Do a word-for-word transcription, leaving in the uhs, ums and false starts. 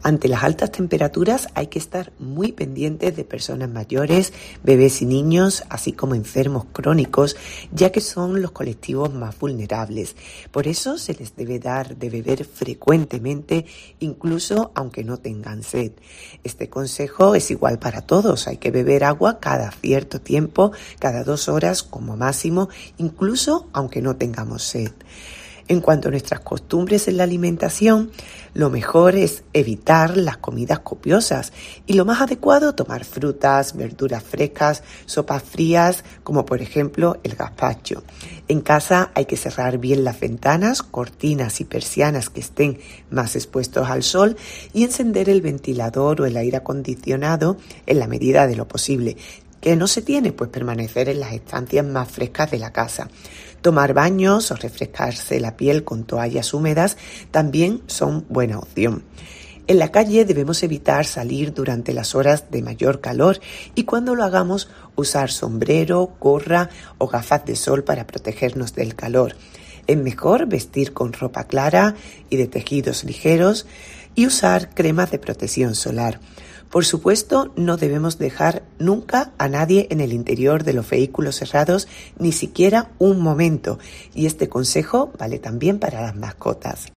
Ante las altas temperaturas hay que estar muy pendientes de personas mayores, bebés y niños, así como enfermos crónicos, ya que son los colectivos más vulnerables. Por eso se les debe dar de beber frecuentemente, incluso aunque no tengan sed. Este consejo es igual para todos. Hay que beber agua cada cierto tiempo, cada dos horas como máximo, incluso aunque no tengamos sed. En cuanto a nuestras costumbres en la alimentación, lo mejor es evitar las comidas copiosas y lo más adecuado tomar frutas, verduras frescas, sopas frías, como por ejemplo el gazpacho. En casa hay que cerrar bien las ventanas, cortinas y persianas que estén más expuestos al sol y encender el ventilador o el aire acondicionado en la medida de lo posible. ¿Qué no se tiene? Pues permanecer en las estancias más frescas de la casa. Tomar baños o refrescarse la piel con toallas húmedas también son buena opción. En la calle debemos evitar salir durante las horas de mayor calor y cuando lo hagamos usar sombrero, gorra o gafas de sol para protegernos del calor. Es mejor vestir con ropa clara y de tejidos ligeros y usar cremas de protección solar. Por supuesto, no debemos dejar nunca a nadie en el interior de los vehículos cerrados, ni siquiera un momento. Y este consejo vale también para las mascotas.